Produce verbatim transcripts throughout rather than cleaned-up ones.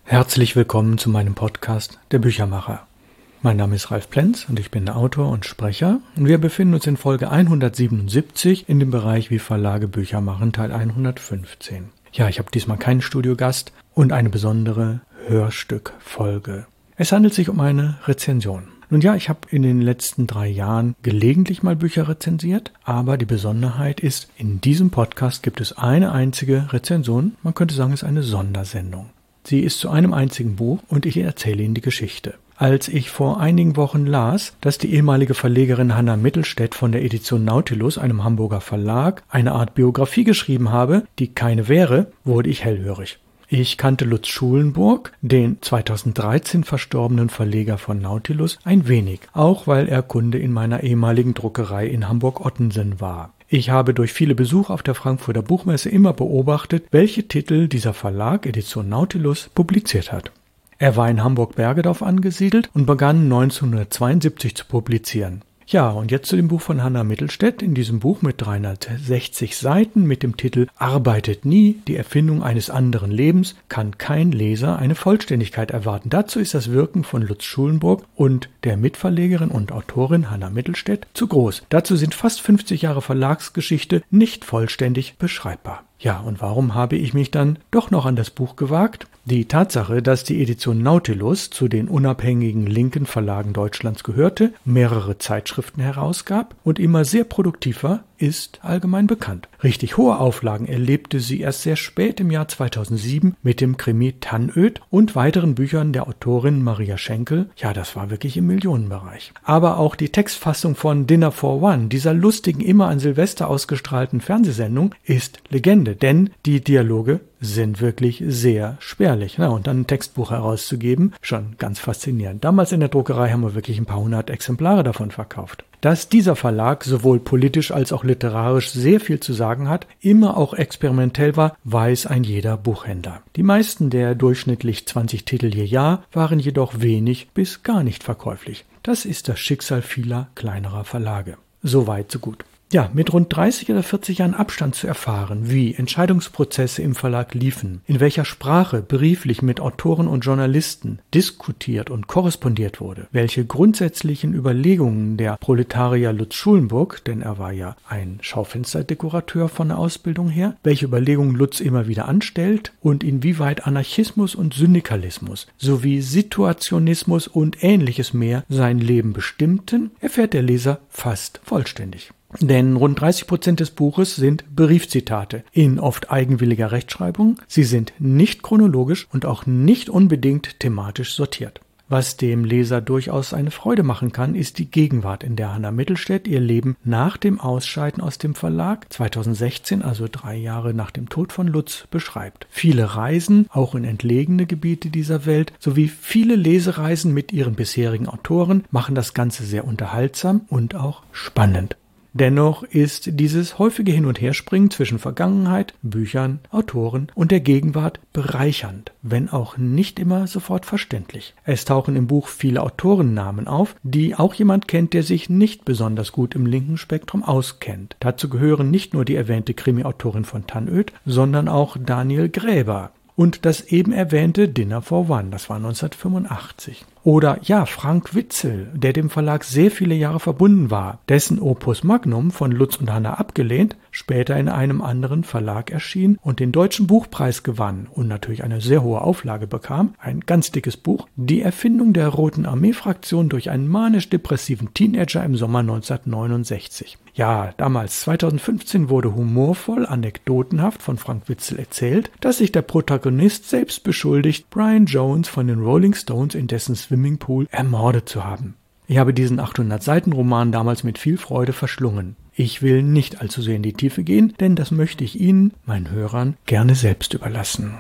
Herzlich willkommen zu meinem Podcast Der Büchermacher. Mein Name ist Ralf Plenz und ich bin Autor und Sprecher und wir befinden uns in Folge hundertsiebenundsiebzig in dem Bereich Wie Verlage Bücher machen, Teil hundertfünfzehn. Ja, ich habe diesmal keinen Studiogast und eine besondere Hörstückfolge. Es handelt sich um eine Rezension. Nun ja, ich habe in den letzten drei Jahren gelegentlich mal Bücher rezensiert, aber die Besonderheit ist, in diesem Podcast gibt es eine einzige Rezension, man könnte sagen, es ist eine Sondersendung. Sie ist zu einem einzigen Buch und ich erzähle Ihnen die Geschichte. Als ich vor einigen Wochen las, dass die ehemalige Verlegerin Hanna Mittelstädt von der Edition Nautilus, einem Hamburger Verlag, eine Art Biografie geschrieben habe, die keine wäre, wurde ich hellhörig. Ich kannte Lutz Schulenburg, den zweitausenddreizehn verstorbenen Verleger von Nautilus, ein wenig, auch weil er Kunde in meiner ehemaligen Druckerei in Hamburg-Ottensen war. Ich habe durch viele Besuche auf der Frankfurter Buchmesse immer beobachtet, welche Titel dieser Verlag, Edition Nautilus, publiziert hat. Er war in Hamburg-Bergedorf angesiedelt und begann neunzehnhundertzweiundsiebzig zu publizieren. Ja, und jetzt zu dem Buch von Hanna Mittelstädt. In diesem Buch mit dreihundertsechzig Seiten mit dem Titel Arbeitet nie, die Erfindung eines anderen Lebens, kann kein Leser eine Vollständigkeit erwarten. Dazu ist das Wirken von Lutz Schulenburg und der Mitverlegerin und Autorin Hanna Mittelstädt zu groß. Dazu sind fast fünfzig Jahre Verlagsgeschichte nicht vollständig beschreibbar. Ja, und warum habe ich mich dann doch noch an das Buch gewagt? Die Tatsache, dass die Edition Nautilus zu den unabhängigen linken Verlagen Deutschlands gehörte, mehrere Zeitschriften herausgab und immer sehr produktiv war, ist allgemein bekannt. Richtig hohe Auflagen erlebte sie erst sehr spät im Jahr zweitausendsieben mit dem Krimi Tannöd und weiteren Büchern der Autorin Maria Schenkel. Ja, das war wirklich im Millionenbereich. Aber auch die Textfassung von Dinner for One, dieser lustigen, immer an Silvester ausgestrahlten Fernsehsendung, ist Legende, denn die Dialoge sind wirklich sehr spärlich. Na, und dann ein Textbuch herauszugeben, schon ganz faszinierend. Damals in der Druckerei haben wir wirklich ein paar hundert Exemplare davon verkauft. Dass dieser Verlag sowohl politisch als auch literarisch sehr viel zu sagen hat, immer auch experimentell war, weiß ein jeder Buchhändler. Die meisten der durchschnittlich zwanzig Titel je Jahr waren jedoch wenig bis gar nicht verkäuflich. Das ist das Schicksal vieler kleinerer Verlage. So weit, so gut. Ja, mit rund dreißig oder vierzig Jahren Abstand zu erfahren, wie Entscheidungsprozesse im Verlag liefen, in welcher Sprache brieflich mit Autoren und Journalisten diskutiert und korrespondiert wurde, welche grundsätzlichen Überlegungen der Proletarier Lutz Schulenburg, denn er war ja ein Schaufensterdekorateur von der Ausbildung her, welche Überlegungen Lutz immer wieder anstellt und inwieweit Anarchismus und Syndikalismus sowie Situationismus und Ähnliches mehr sein Leben bestimmten, erfährt der Leser fast vollständig. Denn rund dreißig Prozent des Buches sind Briefzitate in oft eigenwilliger Rechtschreibung. Sie sind nicht chronologisch und auch nicht unbedingt thematisch sortiert. Was dem Leser durchaus eine Freude machen kann, ist die Gegenwart, in der Hanna Mittelstädt ihr Leben nach dem Ausscheiden aus dem Verlag zweitausendsechzehn, also drei Jahre nach dem Tod von Lutz, beschreibt. Viele Reisen, auch in entlegene Gebiete dieser Welt, sowie viele Lesereisen mit ihren bisherigen Autoren machen das Ganze sehr unterhaltsam und auch spannend. Dennoch ist dieses häufige Hin- und Herspringen zwischen Vergangenheit, Büchern, Autoren und der Gegenwart bereichernd, wenn auch nicht immer sofort verständlich. Es tauchen im Buch viele Autorennamen auf, die auch jemand kennt, der sich nicht besonders gut im linken Spektrum auskennt. Dazu gehören nicht nur die erwähnte Krimi-Autorin von Tannöd, sondern auch Daniel Gräber. Und das eben erwähnte Dinner for One, das war neunzehnhundertfünfundachtzig. Oder ja, Frank Witzel, der dem Verlag sehr viele Jahre verbunden war, dessen Opus Magnum von Lutz und Hanna abgelehnt, später in einem anderen Verlag erschien und den Deutschen Buchpreis gewann und natürlich eine sehr hohe Auflage bekam, ein ganz dickes Buch, Die Erfindung der Roten Armee-Fraktion durch einen manisch-depressiven Teenager im Sommer neunzehnhundertneunundsechzig. Ja, damals, zweitausendfünfzehn, wurde humorvoll, anekdotenhaft von Frank Witzel erzählt, dass sich der Protagonist selbst beschuldigt, Brian Jones von den Rolling Stones in dessen Swimmingpool ermordet zu haben. Ich habe diesen achthundert-Seiten-Roman damals mit viel Freude verschlungen. Ich will nicht allzu sehr in die Tiefe gehen, denn das möchte ich Ihnen, meinen Hörern, gerne selbst überlassen.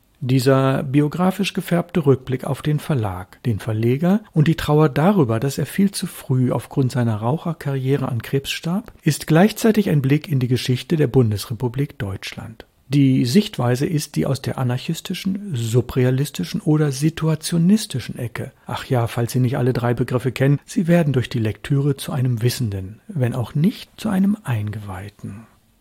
Dieser biografisch gefärbte Rückblick auf den Verlag, den Verleger und die Trauer darüber, dass er viel zu früh aufgrund seiner Raucherkarriere an Krebs starb, ist gleichzeitig ein Blick in die Geschichte der Bundesrepublik Deutschland. Die Sichtweise ist die aus der anarchistischen, subrealistischen oder situationistischen Ecke. Ach ja, falls Sie nicht alle drei Begriffe kennen, sie werden durch die Lektüre zu einem Wissenden, wenn auch nicht zu einem Eingeweihten.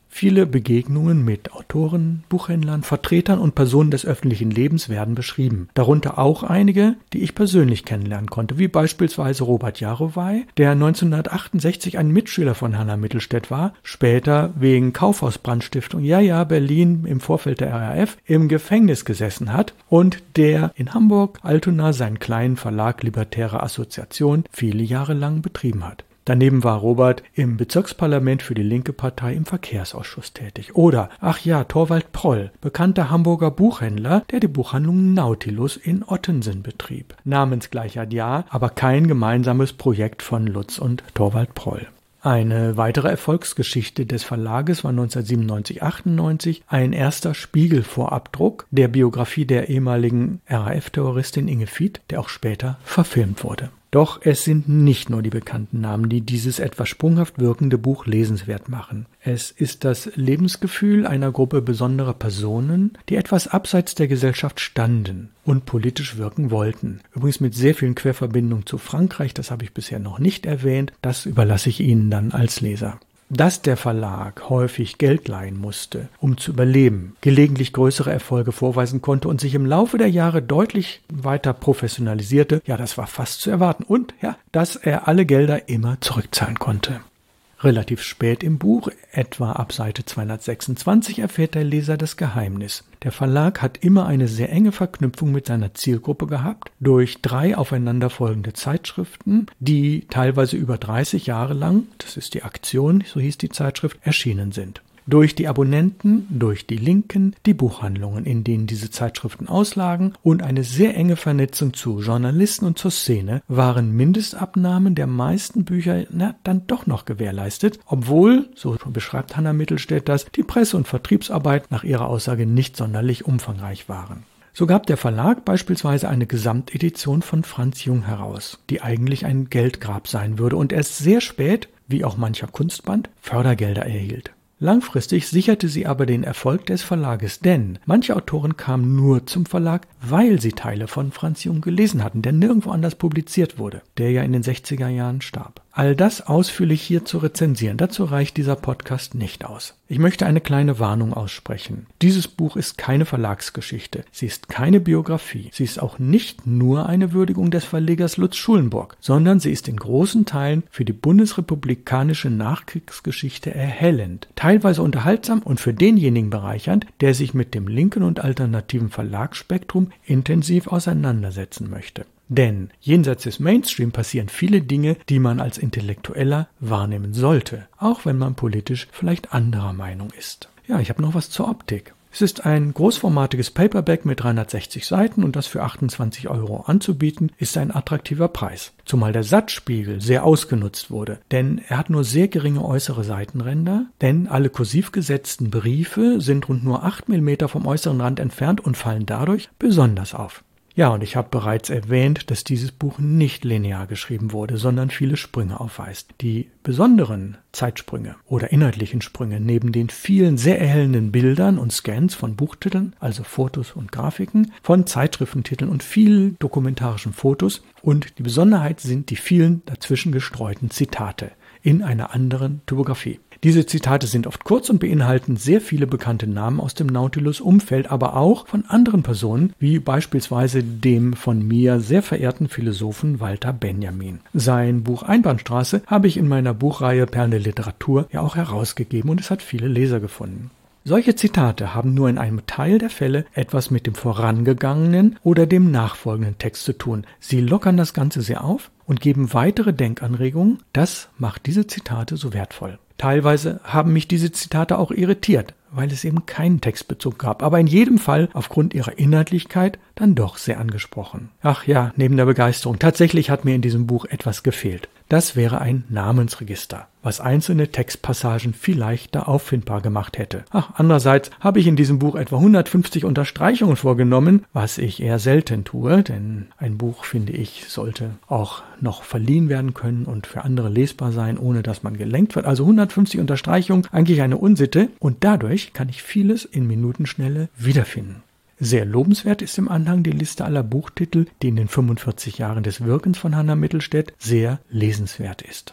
Viele Begegnungen mit Autoren, Buchhändlern, Vertretern und Personen des öffentlichen Lebens werden beschrieben. Darunter auch einige, die ich persönlich kennenlernen konnte, wie beispielsweise Robert Jarowaj, der neunzehnhundertachtundsechzig ein Mitschüler von Hannah Mittelstädt war, später wegen Kaufhausbrandstiftung, ja ja, Berlin im Vorfeld der R A F, im Gefängnis gesessen hat und der in Hamburg, Altona, seinen kleinen Verlag Libertäre Assoziation viele Jahre lang betrieben hat. Daneben war Robert im Bezirksparlament für die linke Partei im Verkehrsausschuss tätig. Oder, ach ja, Torvald Proll, bekannter Hamburger Buchhändler, der die Buchhandlung Nautilus in Ottensen betrieb. Namensgleicher ja, aber kein gemeinsames Projekt von Lutz und Torvald Proll. Eine weitere Erfolgsgeschichte des Verlages war neunzehnhundertsiebenundneunzig achtundneunzig ein erster Spiegelvorabdruck der Biografie der ehemaligen R A F-Terroristin Inge Fied, der auch später verfilmt wurde. Doch es sind nicht nur die bekannten Namen, die dieses etwas sprunghaft wirkende Buch lesenswert machen. Es ist das Lebensgefühl einer Gruppe besonderer Personen, die etwas abseits der Gesellschaft standen und politisch wirken wollten. Übrigens mit sehr vielen Querverbindungen zu Frankreich, das habe ich bisher noch nicht erwähnt, das überlasse ich Ihnen dann als Leser. Dass der Verlag häufig Geld leihen musste, um zu überleben, gelegentlich größere Erfolge vorweisen konnte und sich im Laufe der Jahre deutlich weiter professionalisierte, ja, das war fast zu erwarten. Und ja, dass er alle Gelder immer zurückzahlen konnte. Relativ spät im Buch, etwa ab Seite zweihundertsechsundzwanzig, erfährt der Leser das Geheimnis. Der Verlag hat immer eine sehr enge Verknüpfung mit seiner Zielgruppe gehabt, durch drei aufeinanderfolgende Zeitschriften, die teilweise über dreißig Jahre lang, das ist die Aktion, so hieß die Zeitschrift, erschienen sind. Durch die Abonnenten, durch die Linken, die Buchhandlungen, in denen diese Zeitschriften auslagen und eine sehr enge Vernetzung zu Journalisten und zur Szene waren Mindestabnahmen der meisten Bücher na, dann doch noch gewährleistet, obwohl, so beschreibt Hannah Mittelstädt das, die Presse- und Vertriebsarbeit nach ihrer Aussage nicht sonderlich umfangreich waren. So gab der Verlag beispielsweise eine Gesamtedition von Franz Jung heraus, die eigentlich ein Geldgrab sein würde und erst sehr spät, wie auch mancher Kunstband, Fördergelder erhielt. Langfristig sicherte sie aber den Erfolg des Verlages, denn manche Autoren kamen nur zum Verlag, weil sie Teile von Franz Jung gelesen hatten, der nirgendwo anders publiziert wurde, der ja in den sechziger Jahren starb. All das ausführlich hier zu rezensieren, dazu reicht dieser Podcast nicht aus. Ich möchte eine kleine Warnung aussprechen. Dieses Buch ist keine Verlagsgeschichte, sie ist keine Biografie, sie ist auch nicht nur eine Würdigung des Verlegers Lutz Schulenburg, sondern sie ist in großen Teilen für die bundesrepublikanische Nachkriegsgeschichte erhellend, teilweise unterhaltsam und für denjenigen bereichernd, der sich mit dem linken und alternativen Verlagsspektrum intensiv auseinandersetzen möchte. Denn jenseits des Mainstream passieren viele Dinge, die man als Intellektueller wahrnehmen sollte, auch wenn man politisch vielleicht anderer Meinung ist. Ja, ich habe noch was zur Optik. Es ist ein großformatiges Paperback mit dreihundertsechzig Seiten und das für achtundzwanzig Euro anzubieten, ist ein attraktiver Preis. Zumal der Satzspiegel sehr ausgenutzt wurde, denn er hat nur sehr geringe äußere Seitenränder, denn alle kursiv gesetzten Briefe sind rund nur acht Millimeter vom äußeren Rand entfernt und fallen dadurch besonders auf. Ja, und ich habe bereits erwähnt, dass dieses Buch nicht linear geschrieben wurde, sondern viele Sprünge aufweist. Die besonderen Zeitsprünge oder inhaltlichen Sprünge neben den vielen sehr erhellenden Bildern und Scans von Buchtiteln, also Fotos und Grafiken, von Zeitschriftentiteln und vielen dokumentarischen Fotos und die Besonderheit sind die vielen dazwischen gestreuten Zitate in einer anderen Typografie. Diese Zitate sind oft kurz und beinhalten sehr viele bekannte Namen aus dem Nautilus-Umfeld, aber auch von anderen Personen, wie beispielsweise dem von mir sehr verehrten Philosophen Walter Benjamin. Sein Buch Einbahnstraße habe ich in meiner Buchreihe Perlen der Literatur ja auch herausgegeben und es hat viele Leser gefunden. Solche Zitate haben nur in einem Teil der Fälle etwas mit dem vorangegangenen oder dem nachfolgenden Text zu tun. Sie lockern das Ganze sehr auf und geben weitere Denkanregungen. Das macht diese Zitate so wertvoll. Teilweise haben mich diese Zitate auch irritiert, weil es eben keinen Textbezug gab, aber in jedem Fall aufgrund ihrer Inhaltlichkeit dann doch sehr angesprochen. Ach ja, neben der Begeisterung, tatsächlich hat mir in diesem Buch etwas gefehlt. Das wäre ein Namensregister, was einzelne Textpassagen viel leichter auffindbar gemacht hätte. Ach, andererseits habe ich in diesem Buch etwa hundertfünfzig Unterstreichungen vorgenommen, was ich eher selten tue, denn ein Buch, finde ich, sollte auch noch verliehen werden können und für andere lesbar sein, ohne dass man gelenkt wird. Also hundertfünfzig Unterstreichungen, eigentlich eine Unsitte und dadurch kann ich vieles in Minutenschnelle wiederfinden. Sehr lobenswert ist im Anhang die Liste aller Buchtitel, die in den fünfundvierzig Jahren des Wirkens von Hannah Mittelstädt sehr lesenswert ist.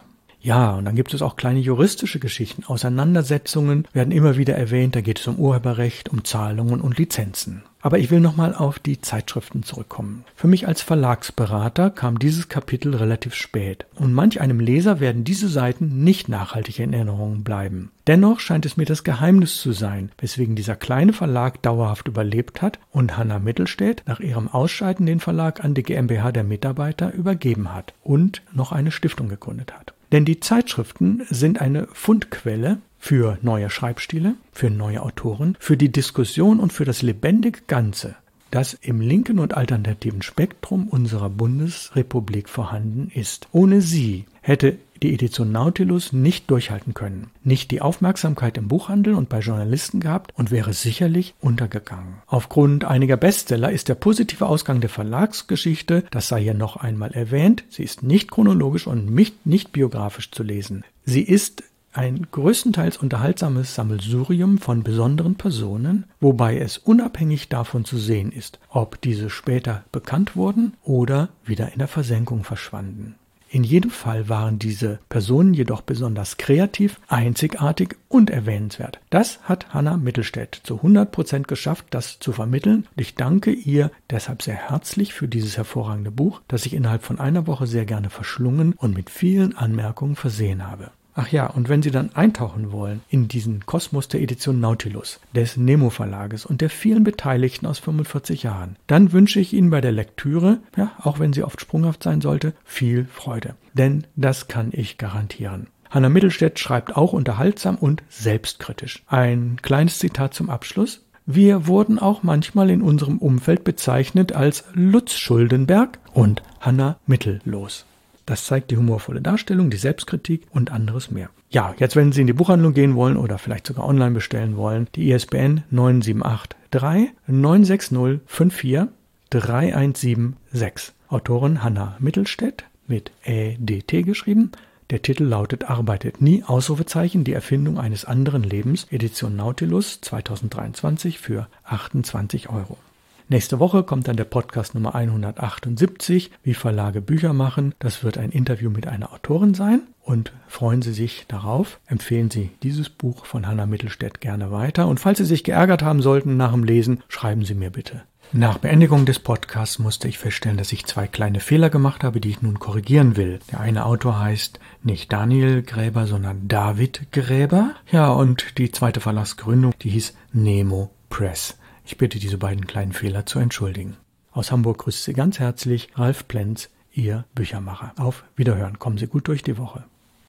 Ja, und dann gibt es auch kleine juristische Geschichten. Auseinandersetzungen werden immer wieder erwähnt. Da geht es um Urheberrecht, um Zahlungen und Lizenzen. Aber ich will nochmal auf die Zeitschriften zurückkommen. Für mich als Verlagsberater kam dieses Kapitel relativ spät. Und manch einem Leser werden diese Seiten nicht nachhaltig in Erinnerung bleiben. Dennoch scheint es mir das Geheimnis zu sein, weswegen dieser kleine Verlag dauerhaft überlebt hat und Hanna Mittelstädt nach ihrem Ausscheiden den Verlag an die GmbH der Mitarbeiter übergeben hat und noch eine Stiftung gegründet hat. Denn die Zeitschriften sind eine Fundquelle für neue Schreibstile, für neue Autoren, für die Diskussion und für das lebendige Ganze, das im linken und alternativen Spektrum unserer Bundesrepublik vorhanden ist. Ohne sie hätte die Edition Nautilus nicht durchhalten können, nicht die Aufmerksamkeit im Buchhandel und bei Journalisten gehabt und wäre sicherlich untergegangen. Aufgrund einiger Bestseller ist der positive Ausgang der Verlagsgeschichte, das sei hier noch einmal erwähnt, sie ist nicht chronologisch und nicht, nicht biografisch zu lesen. Sie ist ein größtenteils unterhaltsames Sammelsurium von besonderen Personen, wobei es unabhängig davon zu sehen ist, ob diese später bekannt wurden oder wieder in der Versenkung verschwanden. In jedem Fall waren diese Personen jedoch besonders kreativ, einzigartig und erwähnenswert. Das hat Hanna Mittelstädt zu hundert Prozent geschafft, das zu vermitteln. Und ich danke ihr deshalb sehr herzlich für dieses hervorragende Buch, das ich innerhalb von einer Woche sehr gerne verschlungen und mit vielen Anmerkungen versehen habe. Ach ja, und wenn Sie dann eintauchen wollen in diesen Kosmos der Edition Nautilus, des Nemo Verlages und der vielen Beteiligten aus fünfundvierzig Jahren, dann wünsche ich Ihnen bei der Lektüre, ja, auch wenn sie oft sprunghaft sein sollte, viel Freude. Denn das kann ich garantieren. Hanna Mittelstädt schreibt auch unterhaltsam und selbstkritisch. Ein kleines Zitat zum Abschluss. Wir wurden auch manchmal in unserem Umfeld bezeichnet als Lutz Schuldenberg und Hanna Mittellos. Das zeigt die humorvolle Darstellung, die Selbstkritik und anderes mehr. Ja, jetzt wenn Sie in die Buchhandlung gehen wollen oder vielleicht sogar online bestellen wollen, die I S B N neun sieben acht drei neun sechs null fünf vier drei eins sieben sechs. Autorin Hanna Mittelstädt mit Ä D T geschrieben. Der Titel lautet Arbeitet nie, Ausrufezeichen, die Erfindung eines anderen Lebens, Edition Nautilus zweitausenddreiundzwanzig für achtundzwanzig Euro. Nächste Woche kommt dann der Podcast Nummer hundertachtundsiebzig, wie Verlage Bücher machen. Das wird ein Interview mit einer Autorin sein und freuen Sie sich darauf. Empfehlen Sie dieses Buch von Hanna Mittelstädt gerne weiter. Und falls Sie sich geärgert haben sollten nach dem Lesen, schreiben Sie mir bitte. Nach Beendigung des Podcasts musste ich feststellen, dass ich zwei kleine Fehler gemacht habe, die ich nun korrigieren will. Der eine Autor heißt nicht Daniel Gräber, sondern David Gräber. Ja, und die zweite Verlagsgründung, die hieß Nemo Press. Ich bitte, diese beiden kleinen Fehler zu entschuldigen. Aus Hamburg grüßt Sie ganz herzlich Ralf Plenz, Ihr Büchermacher. Auf Wiederhören. Kommen Sie gut durch die Woche.